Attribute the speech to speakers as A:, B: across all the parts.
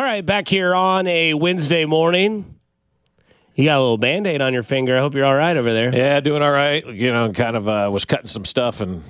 A: right, back here on a Wednesday morning. You got a little Band-Aid on your finger. I hope you're all right over there.
B: Yeah, doing all right. You know, kind of was cutting some stuff and...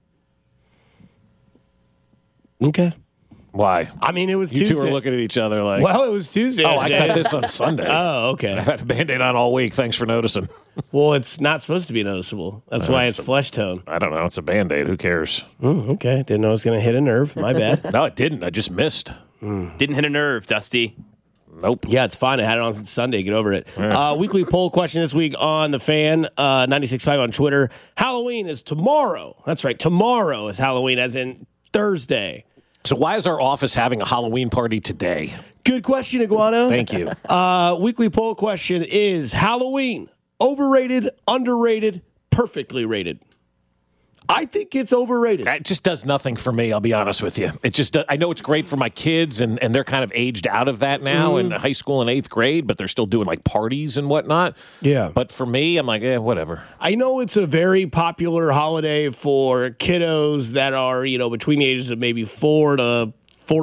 A: Okay.
B: Why?
A: I mean, it was
B: You
A: Tuesday.
B: two are looking at each other like...
A: Well, it was Tuesday.
B: I cut this on Sunday.
A: Oh, okay.
B: I've had a Band-Aid on all week. Thanks for noticing.
A: Well, it's not supposed to be noticeable. That's why it's flesh tone.
B: I don't know. It's a Band-Aid. Who cares?
A: Okay. Didn't know it was going to hit a nerve. My bad.
B: No, it didn't. I just missed.
C: Didn't hit a nerve, Dusty.
B: Nope.
A: Yeah, it's fine. I had it on since Sunday. Get over it. Weekly poll question this week on the Fan, 96.5 on Twitter. Halloween is tomorrow. That's right. Tomorrow is Halloween, as in Thursday.
B: So why is our office having a Halloween party today?
A: Good question, Iguana.
B: Thank you.
A: Weekly poll question is Halloween overrated, underrated, perfectly rated? I think it's overrated.
B: It just does nothing for me, I'll be honest with you. It just I know it's great for my kids, and they're kind of aged out of that now in high school and 8th grade, but they're still doing like parties and whatnot.
A: Yeah.
B: But for me, I'm like, whatever.
A: I know it's a very popular holiday for kiddos that are, between the ages of maybe 4 to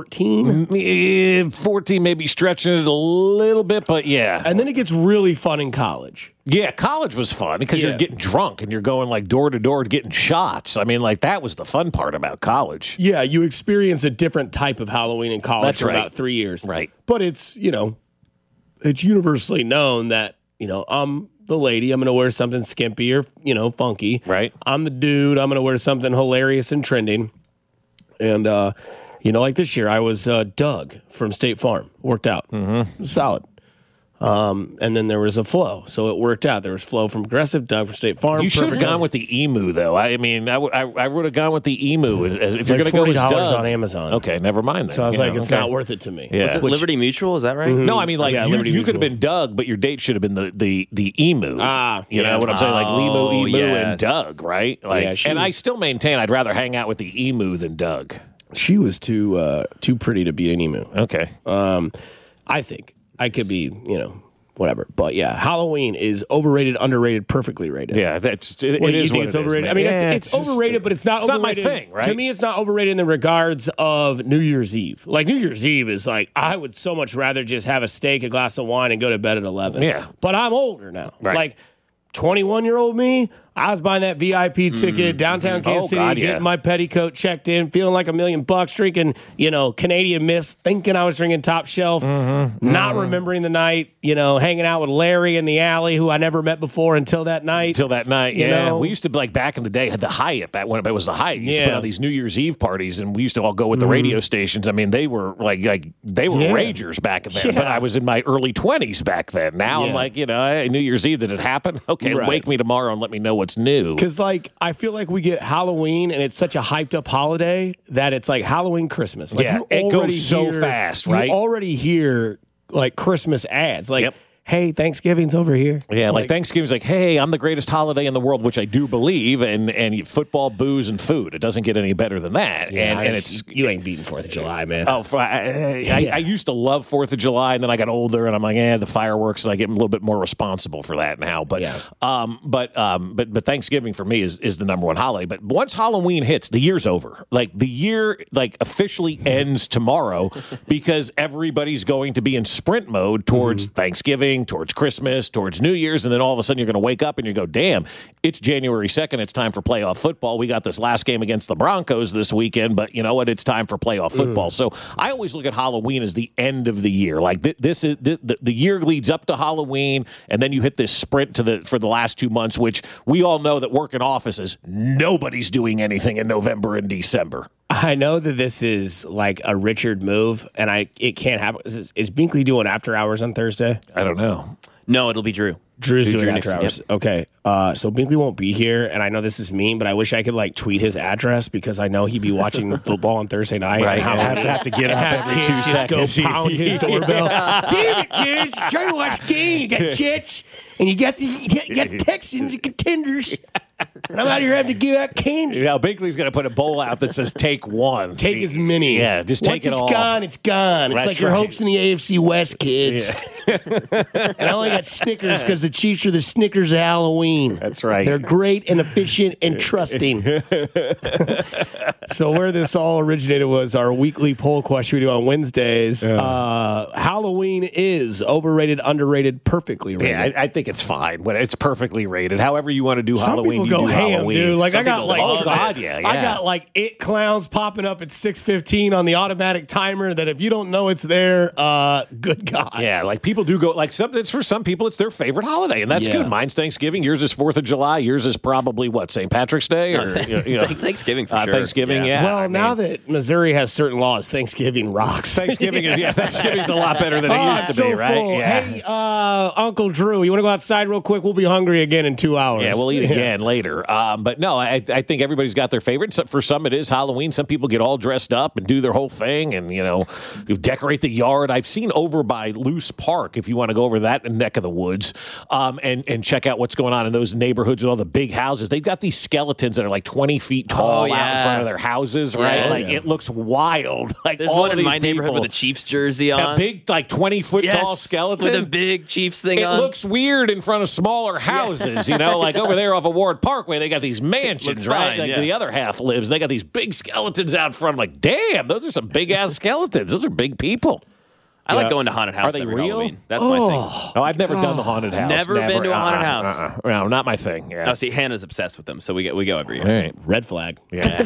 A: 14.
B: 14, maybe stretching it a little bit, but yeah.
A: And then it gets really fun in college.
B: Yeah, college was fun because you're getting drunk and you're going like door to door getting shots. I mean, like that was the fun part about college.
A: Yeah, you experience a different type of Halloween in college
B: That's
A: for
B: right.
A: about 3 years.
B: Right.
A: But it's, it's universally known that, I'm the lady, I'm going to wear something skimpy or, funky.
B: Right.
A: I'm the dude, I'm going to wear something hilarious and trending. And, like this year, I was Doug from State Farm. Worked out. Mm-hmm. Solid. And then there was a Flo, so it worked out. There was Flo from Progressive, Doug from State Farm.
B: You should have gone with the emu, though. I mean, I would have gone with the emu if you're going to go with
A: $40
B: Doug
A: on Amazon.
B: Okay, never mind. Then.
A: So I was like, it's not worth it to me.
B: Yeah.
C: Was it Liberty Mutual? Is that right?
B: No, I mean, like
A: Liberty
B: you could have
A: Mutual.
B: been Doug, but your date should have been the emu.
A: You
B: know what I'm saying? Like Limo, emu, and
C: yes.
B: Doug, right? Like,
A: Yeah,
B: and I still maintain I'd rather hang out with the emu than Doug.
A: She was too pretty to be an emu.
B: Okay.
A: I think I could be, whatever. But yeah, Halloween is overrated, underrated, perfectly rated.
B: Yeah, it
A: What do you
B: is
A: think
B: what
A: it's
B: it is,
A: overrated?
B: man.
A: I mean,
B: Yeah,
A: it's overrated, but it's not
B: it's
A: overrated.
B: not my thing, right?
A: To me, it's not overrated in the regards of New Year's Eve. Like, New Year's Eve is like, I would so much rather just have a steak, a glass of wine, and go to bed at 11.
B: Yeah.
A: But I'm older now.
B: Right.
A: Like, 21-year-old me, I was buying that VIP ticket downtown Kansas City,
B: God, yeah.
A: getting my petticoat checked in, feeling like $1 million, drinking, Canadian Mist, thinking I was drinking top shelf, not remembering the night, hanging out with Larry in the alley, who I never met before until that night.
B: Until that night,
A: You
B: yeah.
A: know?
B: We used to, like, back in the day, had the Hyatt, back when it was the Hyatt. You used to
A: Yeah.
B: put on these New Year's Eve parties, and we used to all go with the radio stations. I mean, they were, they were ragers back then.
A: Yeah.
B: But I was in my early 20s back then. Now I'm
A: Yeah.
B: like, New Year's Eve, did it happen? Okay,
A: Right.
B: wake me tomorrow and let me know what's new.
A: Because, I feel like we get Halloween, and it's such a hyped-up holiday that it's like Halloween, Christmas. Like,
B: Yeah,
A: you
B: it goes
A: already
B: so
A: hear-
B: fast, right?
A: You already hear, Christmas ads. Like,
B: Yep.
A: hey, Thanksgiving's over here.
B: Yeah, like Thanksgiving's like, hey, I'm the greatest holiday in the world, which I do believe, and football, booze, and food. It doesn't get any better than that.
A: Yeah,
B: and it's
A: you ain't beating 4th of July, man.
B: Oh, I used to love 4th of July, and then I got older, and I'm like, the fireworks, and I get a little bit more responsible for that now. But
A: Yeah.
B: but Thanksgiving for me is the number one holiday. But once Halloween hits, the year's over. Like the year officially ends tomorrow because everybody's going to be in sprint mode towards Thanksgiving, towards Christmas, towards New Year's, and then all of a sudden you're going to wake up and you go, damn, it's January 2nd. It's time for playoff football. We got this last game against the Broncos this weekend, but you know what? It's time for playoff football. So I always look at Halloween as the end of the year. Like this is the year leads up to Halloween, and then you hit this sprint for the last 2 months, which we all know that work in offices, nobody's doing anything in November and December.
A: I know that this is like a Richard move, and it can't happen. Is Binkley doing after hours on Thursday?
B: I don't know.
C: No, it'll be Drew.
A: Drew's doing
C: Drew
A: after
C: Nixon,
A: hours. Okay. So Binkley won't be here, and I know this is mean, but I wish I could tweet his address because I know he'd be watching football on Thursday night.
B: Right.
A: And how
B: I have to get up every 2
A: kids just
B: seconds.
A: go pound his doorbell. Damn it, kids! You're trying to watch a game. You got Jets, and you got the Texans and contenders. And I'm out here having to give out candy.
B: Yeah, Binkley's going to put a bowl out that says "Take one."
A: Take as many.
B: Yeah, just take
A: Once
B: it all.
A: Once it's gone, it's gone. It's
B: That's
A: like your
B: right.
A: hopes in the AFC West, kids. And I only got Snickers because the Chiefs are the Snickers of Halloween.
B: That's right.
A: They're great and efficient and trusting. So where this all originated was our weekly poll question we do on Wednesdays. Halloween is overrated, underrated, perfectly rated.
B: Yeah, I think it's fine. But it's perfectly rated. However you want to do
A: Some
B: Halloween,
A: people go
B: you do
A: ham,
B: Halloween.
A: dude. Like
C: Some
A: I got
C: people
A: like,
C: love
B: Oh, God, yeah.
A: I got like it clowns popping up at 6:15 on the automatic timer. That if you don't know it's there, good God.
B: Yeah, like people do go like it's for some people it's their favorite holiday, and that's
A: Yeah.
B: good. Mine's Thanksgiving. Yours is 4th of July. Yours is probably what, St. Patrick's Day or
C: Thanksgiving for sure.
B: Thanksgiving. Yeah.
A: Well, now that Missouri has certain laws, Thanksgiving rocks.
B: Thanksgiving's a lot better than it
A: Oh,
B: used
A: it's
B: to be,
A: so
B: right?
A: full.
B: Yeah.
A: Hey, Uncle Drew, you want to go outside real quick? We'll be hungry again in 2 hours.
B: Yeah, we'll eat again later. But no, I think everybody's got their favorite. So for some, it is Halloween. Some people get all dressed up and do their whole thing and, decorate the yard. I've seen over by Loose Park, if you want to go over that neck of the woods and check out what's going on in those neighborhoods with all the big houses. They've got these skeletons that are like 20 feet tall out in front of their houses, right?
C: Yes.
B: Like, it looks wild. Like
C: There's
B: all
C: one
B: of
C: in
B: these
C: my neighborhood
B: people,
C: with a Chiefs jersey on.
B: a big, like 20-foot
C: Yes,
B: tall skeleton.
C: with a big Chiefs thing
B: It
C: on.
B: looks weird in front of smaller houses, like over there off of Ward Parkway, they got these mansions,
C: Looks
B: right?
C: fine,
B: Like
C: yeah.
B: the other half lives. They got these big skeletons out front. I'm like, damn, those are some big ass skeletons. Those are big people.
C: I like going to haunted house
B: Are they
C: every
B: real?
C: Halloween. That's my thing.
B: Oh, I've never done the haunted house.
C: Never been to a haunted house.
B: No, not my thing. Yeah.
C: Oh, see, Hannah's obsessed with them, so we go every year.
B: All right.
A: Red flag.
B: Yeah.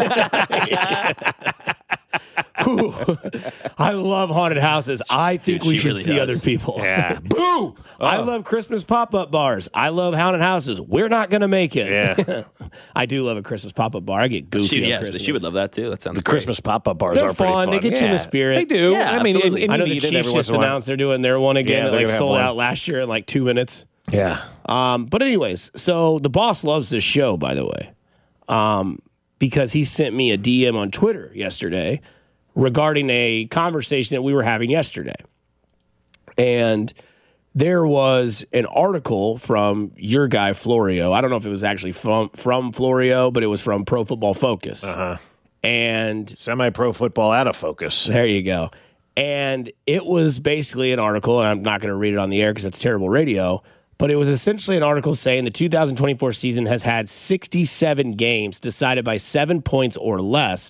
A: Ooh, I love haunted houses. I think
C: Dude,
A: we
C: she
A: should
C: really
A: see
C: does.
A: other people.
B: Yeah.
A: Boo! I love Christmas pop-up bars. I love haunted houses. We're not going to make it.
B: Yeah.
A: I do love a Christmas pop-up bar. I get goofy on Christmas.
C: She would love that too. That sounds
B: The
C: great.
B: Christmas pop-up bars
A: They're
B: are pretty
A: fun.
B: fun.
A: They get you in the
B: Yeah.
A: spirit.
B: They do.
C: Yeah,
B: I mean,
C: absolutely.
B: and
A: I know
B: you
A: the
B: need it every
A: Chiefs
B: once
A: just
B: in a while.
A: announced they're doing their one again.
B: Yeah,
A: that
B: they're
A: like
B: gonna have
A: sold
B: one.
A: out last year in like 2 minutes.
B: Yeah.
A: But anyways, so the boss loves this show, by the way, because he sent me a DM on Twitter yesterday regarding a conversation that we were having yesterday. And there was an article from your guy, Florio. I don't know if it was actually from Florio, but it was from Pro Football Focus. And
B: Semi-pro football out of focus.
A: there you go. And it was basically an article, and I'm not going to read it on the air because it's terrible radio, but it was essentially an article saying the 2024 season has had 67 games decided by 7 points or less,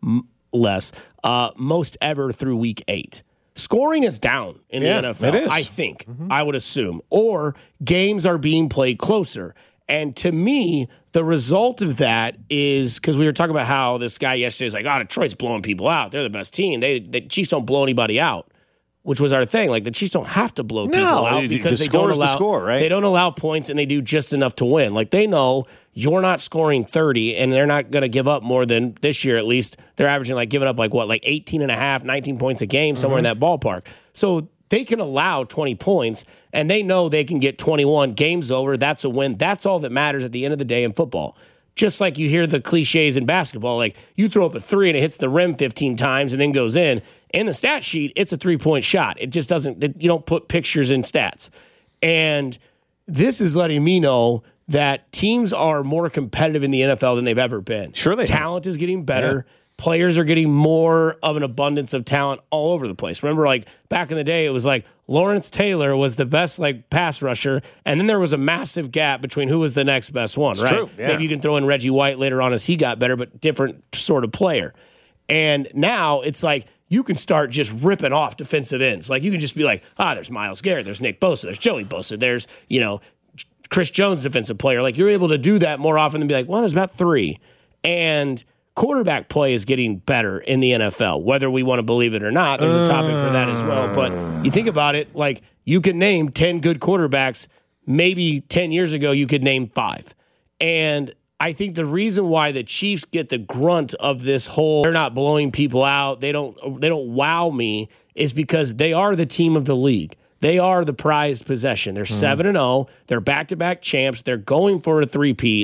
A: most ever through week 8. Scoring is down in
B: Yeah,
A: the NFL,
B: it is.
A: I think, I would assume. Or games are being played closer. And to me, the result of that is because we were talking about how this guy yesterday was like, Detroit's blowing people out. They're the best team. The Chiefs don't blow anybody out, which was our thing. Like the Chiefs don't have to blow people out because
B: the
A: they don't
B: score is the
A: allow
B: score, right?
A: They don't allow points and they do just enough to win. Like they know you're not scoring 30 and they're not going to give up more than this year at least. They're averaging like giving up like 18 and a half, 19 points a game, somewhere in that ballpark. So they can allow 20 points, and they know they can get 21. Game's over. That's a win. That's all that matters at the end of the day in football. Just like you hear the cliches in basketball, like you throw up a 3 and it hits the rim 15 times and then goes in. In the stat sheet, it's a 3-point shot. It just doesn't, you don't put pictures in stats. And this is letting me know that teams are more competitive in the NFL than they've ever been.
B: Sure they are.
A: Talent is getting better. Players are getting more of an abundance of talent all over the place. Remember, like back in the day, it was like Lawrence Taylor was the best like pass rusher, and then there was a massive gap between who was the next best one, right?
B: true, yeah.
A: Maybe you can throw in Reggie White later on as he got better, but different sort of player. And now it's like you can start just ripping off defensive ends. Like you can just be like, there's Myles Garrett, there's Nick Bosa, there's Joey Bosa, there's, Chris Jones, defensive player. Like you're able to do that more often than be like, well, there's about 3. And quarterback play is getting better in the NFL, whether we want to believe it or not. There's a topic for that as well. But you think about it, like you can name 10 good quarterbacks. Maybe 10 years ago, you could name 5. And I think the reason why the Chiefs get the grunt of this whole they're not blowing people out, they don't wow me, is because they are the team of the league. They are the prized possession. They're 7-0. They're back-to-back champs. They're going for a 3-peat.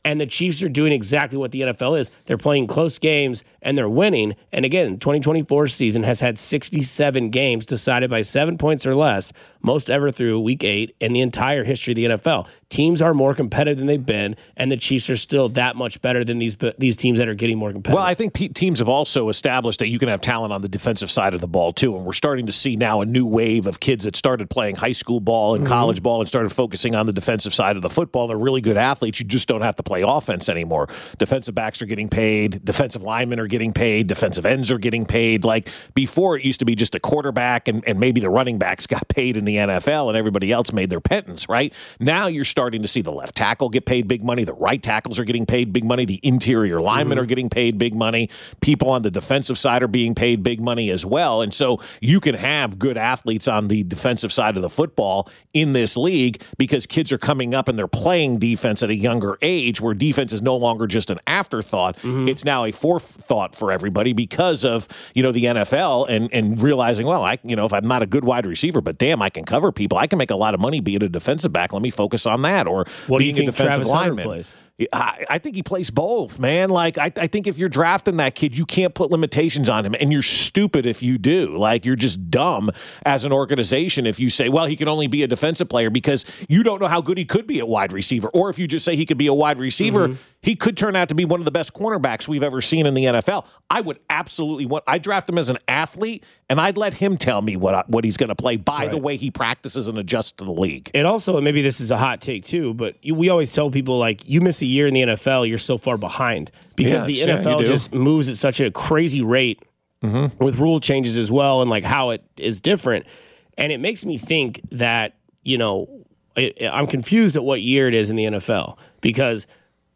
A: And the Chiefs are doing exactly what the NFL is. They're playing close games and they're winning. And again, 2024 season has had 67 games decided by 7 points or less, most ever through week 8 in the entire history of the NFL. Teams are more competitive than they've been, and the Chiefs are still that much better than these teams that are getting more competitive.
B: Well, I think teams have also established that you can have talent on the defensive side of the ball, too. And we're starting to see now a new wave of kids that started playing high school ball and college ball and started focusing on the defensive side of the football. They're really good athletes. You just don't have to play offense anymore. Defensive backs are getting paid. Defensive linemen are getting paid. Defensive ends are getting paid. Like before, it used to be just a quarterback and maybe the running backs got paid in the NFL and everybody else made their pittance, right? Now you're starting to see the left tackle get paid big money. The right tackles are getting paid big money. The interior linemen are getting paid big money. People on the defensive side are being paid big money as well. And so you can have good athletes on the defensive side of the football in this league because kids are coming up and they're playing defense at a younger age where defense is no longer just an afterthought. It's now a forethought for everybody because of, the NFL and realizing, well, if I'm not a good wide receiver, but damn, I can cover people. I can make a lot of money being a defensive back. Let me focus on that. Or
A: what do you
B: being
A: think
B: a defensive
A: Travis Hunter
B: lineman.
A: plays?
B: I think he plays both, man. Like, I think if you're drafting that kid, you can't put limitations on him, and you're stupid if you do. Like, you're just dumb as an organization if you say, well, he can only be a defensive player because you don't know how good he could be at wide receiver. Or if you just say he could be a wide receiver, he could turn out to be one of the best cornerbacks we've ever seen in the NFL. I would absolutely I'd draft him as an athlete, and I'd let him tell me what he's going to play by the way he practices and adjusts to the league.
A: It also, maybe this is a hot take too, but we always tell people, like, you miss a year in the NFL, you're so far behind because the NFL just moves at such a crazy rate with rule changes as well and like how it is different. And it makes me think that, I'm confused at what year it is in the NFL because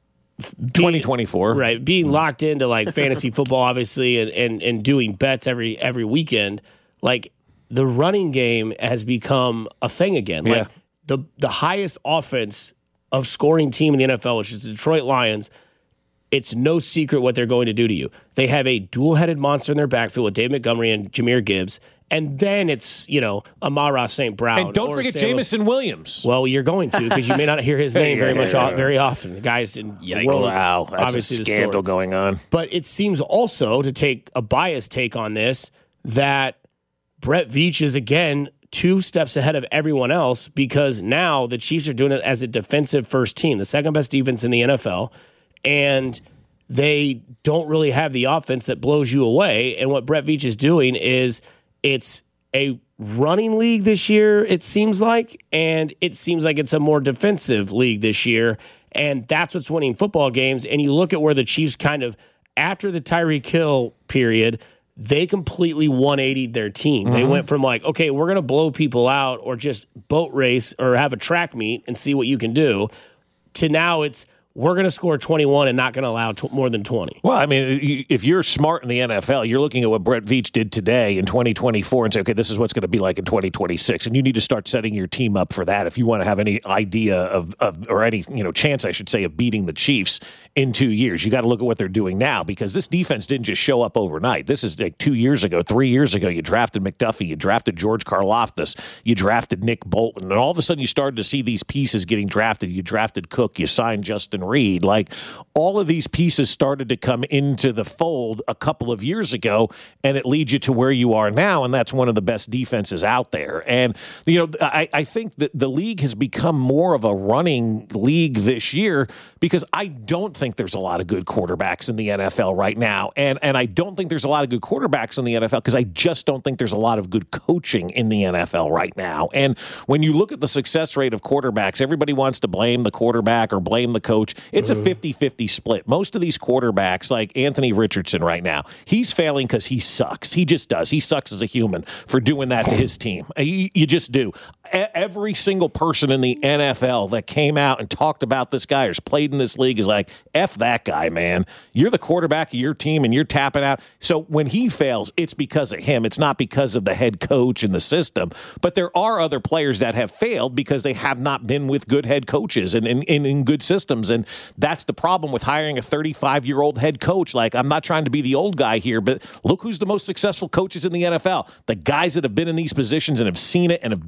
B: 2024.
A: Right. Being locked into like fantasy football, obviously, and doing bets every weekend, like the running game has become a thing again.
B: Yeah.
A: Like the highest offense of scoring team in the NFL, which is the Detroit Lions, it's no secret what they're going to do to you. They have a dual-headed monster in their backfield with Dave Montgomery and Jahmyr Gibbs, and then it's, Amon-Ra St. Brown.
B: And don't forget Jameson Williams.
A: Well, you're going to because you may not hear his name very often. The guys in
B: wow, that's
A: obviously
B: a scandal going on.
A: But it seems also, to take a biased take on this, that Brett Veach is, again, 2 steps ahead of everyone else because now the Chiefs are doing it as a defensive first team, the second best defense in the NFL, and they don't really have the offense that blows you away. And what Brett Veach is doing is it's a running league this year, it seems like, and it seems like it's a more defensive league this year, and that's what's winning football games. And you look at where the Chiefs kind of, after the Tyreek Hill period, they completely 180'd their team. They went from like, okay, we're going to blow people out or just boat race or have a track meet and see what you can do, to now it's, we're going to score 21 and not going to allow more than 20.
B: Well, I mean, if you're smart in the NFL, you're looking at what Brett Veach did today in 2024 and say, okay, this is what's going to be like in 2026. And you need to start setting your team up for that if you want to have any idea of or any chance, I should say, of beating the Chiefs in 2 years. You got to look at what they're doing now because this defense didn't just show up overnight. This is like 2 years ago, 3 years ago, you drafted McDuffie, you drafted George Karlaftis, you drafted Nick Bolton, and all of a sudden you started to see these pieces getting drafted. You drafted Cook, you signed Justin Reed. Like, all of these pieces started to come into the fold a couple of years ago, and it leads you to where you are now, and that's one of the best defenses out there. And, I think that the league has become more of a running league this year because I don't think there's a lot of good quarterbacks in the NFL right now. And I don't think there's a lot of good quarterbacks in the NFL because I just don't think there's a lot of good coaching in the NFL right now. And when you look at the success rate of quarterbacks, everybody wants to blame the quarterback or blame the coach. It's a 50-50 split. Most of these quarterbacks, like Anthony Richardson right now, he's failing because he sucks. He just does. He sucks as a human for doing that to his team. You just do. Every single person in the NFL that came out and talked about this guy or has played in this league is like, F that guy, man. You're the quarterback of your team and you're tapping out. So when he fails, it's because of him. It's not because of the head coach and the system. But there are other players that have failed because they have not been with good head coaches and in good systems. And that's the problem with hiring a 35-year-old head coach. Like, I'm not trying to be the old guy here, but look who's the most successful coaches in the NFL. The guys that have been in these positions and have seen it and have been around the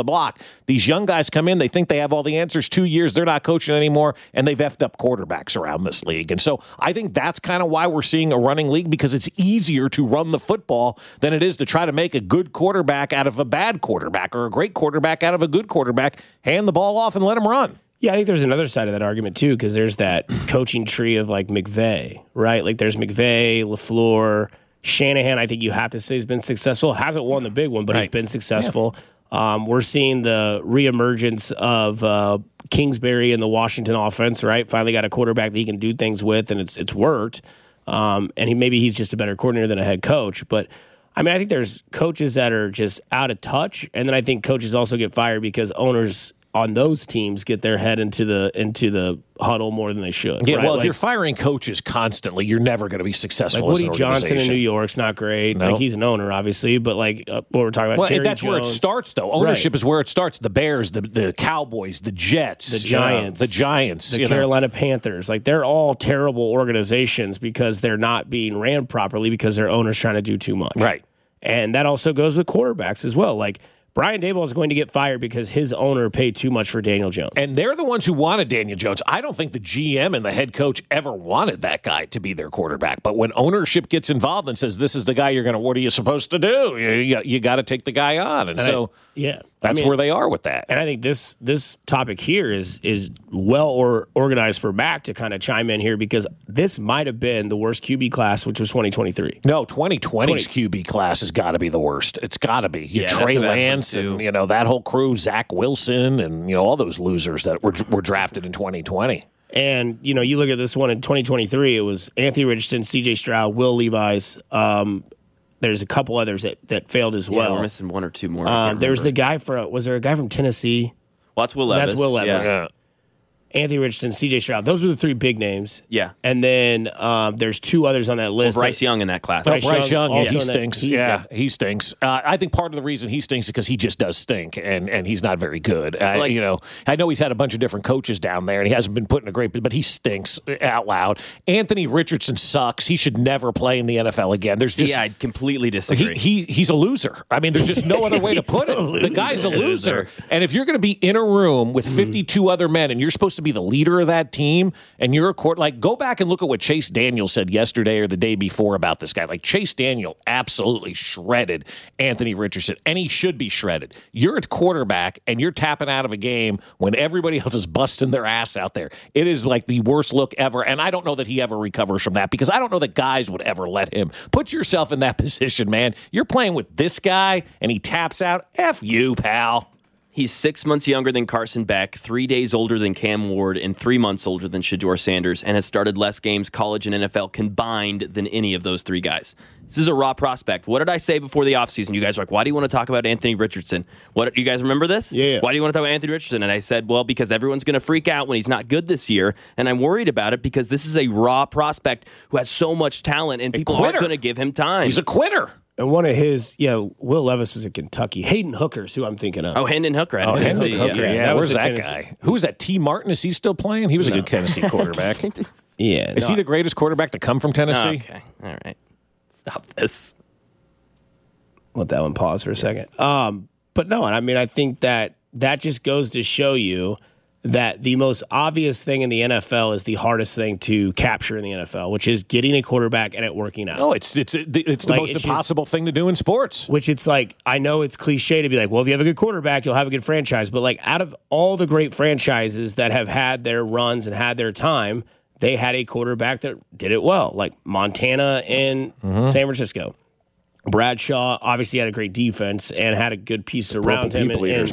B: block. These young guys come in, they think they have all the answers. 2 years, they're not coaching anymore, and they've effed up quarterbacks around this league. And so I think that's kind of why we're seeing a running league, because it's easier to run the football than it is to try to make a good quarterback out of a bad quarterback or a great quarterback out of a good quarterback. Hand the ball off and let him run.
A: Yeah, I think there's another side of that argument, too, because there's that coaching tree of, like, McVay, right? Like, there's McVay, LaFleur, Shanahan, I think you have to say has been successful. Hasn't won the big one, but he's been successful. Yeah. We're seeing the reemergence of Kingsbury in the Washington offense, right? Finally got a quarterback that he can do things with, and it's worked. And maybe he's just a better coordinator than a head coach. But, I mean, I think there's coaches that are just out of touch, and then I think coaches also get fired because owners on those teams get their head into the huddle more than they should.
B: Yeah,
A: right?
B: well, if you're firing coaches constantly, you're never going to be successful.
A: Like
B: as
A: Woody
B: an
A: Johnson in
B: organization.
A: New York's not great.
B: No.
A: Like he's an owner, obviously, but like what we're talking about,
B: Well,
A: Jerry
B: that's
A: Jones,
B: where it starts, though. Ownership is where it starts. The Bears, the Cowboys, the Jets,
A: the Giants,
B: the
A: Carolina Panthers. Like they're all terrible organizations because they're not being ran properly because their owner's trying to do too much.
B: Right.
A: And that also goes with quarterbacks as well. Like Brian Daboll is going to get fired because his owner paid too much for Daniel Jones.
B: And they're the ones who wanted Daniel Jones. I don't think the GM and the head coach ever wanted that guy to be their quarterback. But when ownership gets involved and says, this is the guy you're going to, what are you supposed to do? You got to take the guy on. And so that's where they are with that.
A: And I think this topic here is well organized for Mac to kind of chime in here because this might have been the worst QB class, which was 2023.
B: No, 2020's QB class has got to be the worst. It's got to be. Trey Lance and that whole crew, Zach Wilson and all those losers that were drafted in 2020.
A: And you look at this one in 2023, it was Anthony Richardson, C.J. Stroud, Will Levis. There's a couple others that failed as well.
C: We're missing one or two more.
A: There's the guy was there a guy from Tennessee?
C: Well, that's Will Levis.
A: That's Will Levis.
C: Yeah.
A: Anthony Richardson, C.J. Stroud. Those are the three big names.
C: Yeah.
A: And then there's two others on that list.
C: Bryce Young in that class.
B: Bryce Young, he stinks.
A: He
B: stinks. I think part of the reason he stinks is because he just does stink, and he's not very good. I know he's had a bunch of different coaches down there, and he hasn't been put in a great, but he stinks out loud. Anthony Richardson sucks. He should never play in the NFL again.
C: I completely disagree.
B: He's a loser. I mean, there's just no other way to put it. The guy's a loser. And if you're going to be in a room with 52 other men, and you're supposed to be the leader of that team, and you're go back and look at what Chase Daniel said yesterday or the day before about this guy. Like Chase Daniel absolutely shredded Anthony Richardson, and he should be shredded. You're a quarterback, and you're tapping out of a game when everybody else is busting their ass out there. It is like the worst look ever, and I don't know that he ever recovers from that because I don't know that guys would ever let him. Put yourself in that position, man. You're playing with this guy, and he taps out. F you, pal.
C: He's 6 months younger than Carson Beck, 3 days older than Cam Ward, and 3 months older than Shedeur Sanders, and has started less games, college and NFL combined, than any of those three guys. This is a raw prospect. What did I say before the offseason? You guys are like, why do you want to talk about Anthony Richardson? What, you guys remember this?
A: Yeah.
C: Why do you want to talk about Anthony Richardson? And I said, well, because everyone's going to freak out when he's not good this year, and I'm worried about it because this is a raw prospect who has so much talent, and people aren't going to give him time.
B: He's a quitter.
A: And one of his, Will Levis was at Kentucky. Hayden Hooker's who I'm thinking of.
C: Oh, Hendon Hooker.
B: Hendon Hooker. Yeah,
A: that was
B: where's
A: the
B: that
A: Tennessee
B: guy? Who was that? T. Martin? Is he still playing? He was a good Tennessee quarterback. Is he the greatest quarterback to come from Tennessee?
C: Okay. All right. Stop this.
A: Let that one pause for a second. But no, and I mean, I think that just goes to show you that the most obvious thing in the NFL is the hardest thing to capture in the NFL, which is getting a quarterback and it working out.
B: No, it's the most impossible thing to do in sports.
A: Which it's like, I know it's cliche to be like, well, if you have a good quarterback, you'll have a good franchise. But like out of all the great franchises that have had their runs and had their time, they had a quarterback that did it well, like Montana and San Francisco. Bradshaw obviously had a great defense and had a good piece around him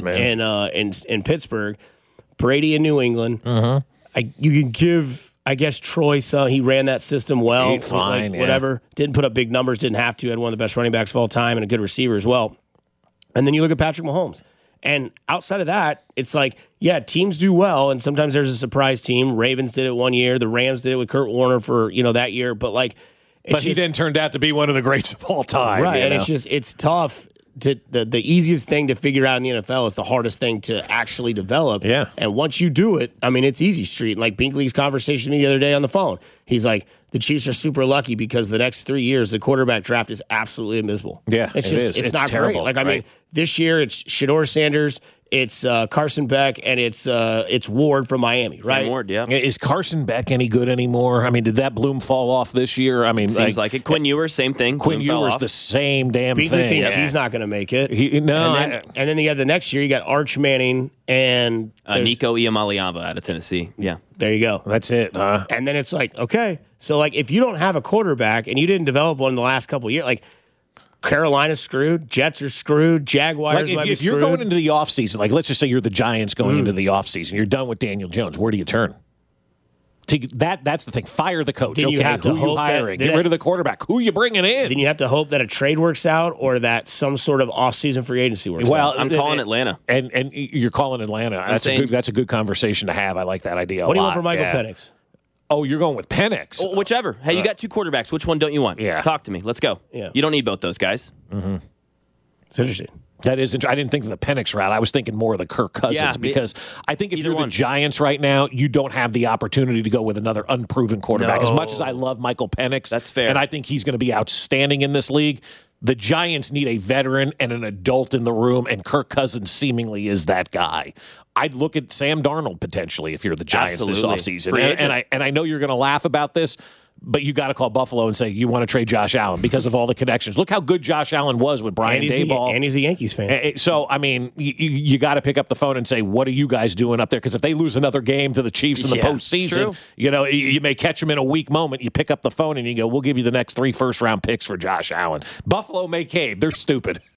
A: in Pittsburgh. Brady in New England. You can give, I guess, Troy some. He ran that system well. Whatever. Didn't put up big numbers, didn't have to. Had one of the best running backs of all time and a good receiver as well. And then you look at Patrick Mahomes. And outside of that, it's like, yeah, teams do well, and sometimes there's a surprise team. Ravens did it one year. The Rams did it with Kurt Warner for, that year. But like,
B: he then turned out to be one of the greats of all time.
A: Right, and it's tough. The easiest thing to figure out in the NFL is the hardest thing to actually develop.
B: Yeah.
A: And once you do it, I mean, it's easy street. Like Binkley's conversation with me the other day on the phone. He's like, the Chiefs are super lucky because the next 3 years, the quarterback draft is absolutely abysmal.
B: Yeah,
A: it's not
B: terrible,
A: great. Like, I mean, this year it's Shedeur Sanders, it's Carson Beck, and it's Ward from Miami, right?
C: Cam Ward, yeah.
B: Is Carson Beck any good anymore? I mean, did that bloom fall off this year? I mean,
C: Seems like it. Quinn Ewers, same thing.
B: Quinn
C: Bloom fell
B: Ewers,
C: off.
B: the same damn
A: Beasley
B: thing.
A: thinks he's not going to make it.
B: And
A: then you have the next year, you got Arch Manning and
C: Nico Iamaleava out of Tennessee. Yeah.
A: there you go.
B: that's it.
A: And then it's like, okay, so like if you don't have a quarterback and you didn't develop one in the last couple of years, like Carolina's screwed, Jets are screwed, Jaguars
B: Like
A: might be
B: if you're
A: screwed.
B: going into the offseason, like let's just say you're the Giants going into the offseason, you're done with Daniel Jones. Where do you turn? That's the thing. Fire the coach.
A: Then you
B: okay,
A: have to
B: who you
A: hope that-
B: hiring?
A: then
B: Get rid of the quarterback. Who you bringing in?
A: then you have to hope that a trade works out or that some sort of off-season free agency works out.
C: I'm calling Atlanta.
B: And you're calling Atlanta. That's a good conversation to have. I like that idea.
A: What do you want for Michael Penix?
B: Oh, you're going with Penix.
C: Well, whichever. Hey, you got two quarterbacks. Which one don't you want?
B: Yeah.
C: Talk to me. Let's go.
A: Yeah.
C: You don't need both those guys.
A: It's interesting.
B: That is interesting. I didn't think of the Penix route. I was thinking more of the Kirk Cousins
C: Yeah,
B: because I think if
C: either
B: you're
C: one.
B: the Giants right now, you don't have the opportunity to go with another unproven quarterback.
C: No.
B: As much as I love Michael Penix,
C: That's fair.
B: and I think he's going to be outstanding in this league, the Giants need a veteran and an adult in the room, and Kirk Cousins seemingly is that guy. I'd look at Sam Darnold potentially if you're the Giants
C: Absolutely.
B: this offseason.
C: Free
B: And
C: agent.
B: I know you're going to laugh about this, but you got to call Buffalo and say you want to trade Josh Allen because of all the connections. Look how good Josh Allen was with Brian Daboll.
A: And he's a Yankees fan.
B: So, I mean, you got to pick up the phone and say, what are you guys doing up there? Because if they lose another game to the Chiefs in the
C: Yeah, it's
B: postseason,
C: true.
B: you may catch them in a weak moment. You pick up the phone and you go, we'll give you the next 3 first-round picks for Josh Allen. Buffalo may cave. They're stupid.